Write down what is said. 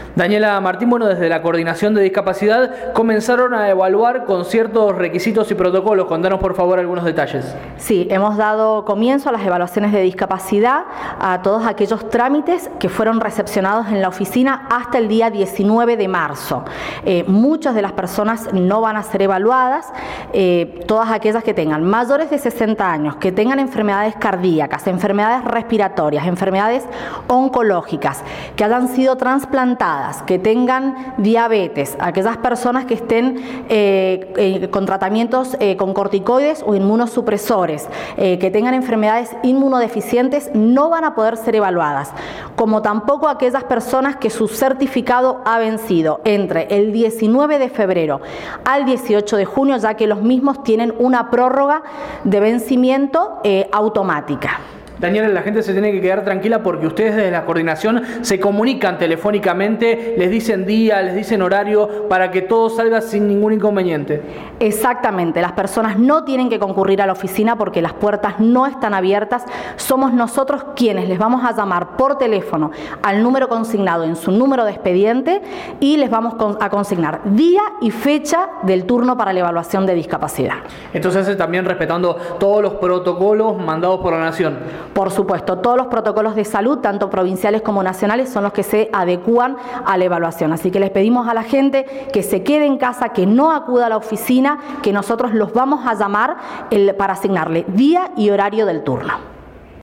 Daniela Martín, bueno, desde la Coordinación de Discapacidad comenzaron a evaluar con ciertos requisitos y protocolos. Contanos por favor algunos detalles. Sí, hemos dado comienzo a las evaluaciones de discapacidad a todos aquellos trámites que fueron recepcionados en la oficina hasta el día 19 de marzo. Muchas de las personas no van a ser evaluadas, todas aquellas que tengan mayores de 60 años, que tengan enfermedades cardíacas, enfermedades respiratorias, enfermedades oncológicas, que hayan sido trasplantadas, que tengan diabetes, aquellas personas que estén con tratamientos con corticoides o inmunosupresores, que tengan enfermedades inmunodeficientes, no van a poder ser evaluadas, como tampoco aquellas personas que su certificado ha vencido entre el 19 de febrero al 18 de junio, ya que los mismos tienen una prórroga de vencimiento automática. Daniela, la gente se tiene que quedar tranquila porque ustedes desde la coordinación se comunican telefónicamente, les dicen día, les dicen horario para que todo salga sin ningún inconveniente. Exactamente, las personas no tienen que concurrir a la oficina porque las puertas no están abiertas. Somos nosotros quienes les vamos a llamar por teléfono al número consignado en su número de expediente y les vamos a consignar día y fecha del turno para la evaluación de discapacidad. Entonces también respetando todos los protocolos mandados por la Nación. Por supuesto, todos los protocolos de salud, tanto provinciales como nacionales, son los que se adecúan a la evaluación. Así que les pedimos a la gente que se quede en casa, que no acuda a la oficina, que nosotros los vamos a llamar para asignarle día y horario del turno.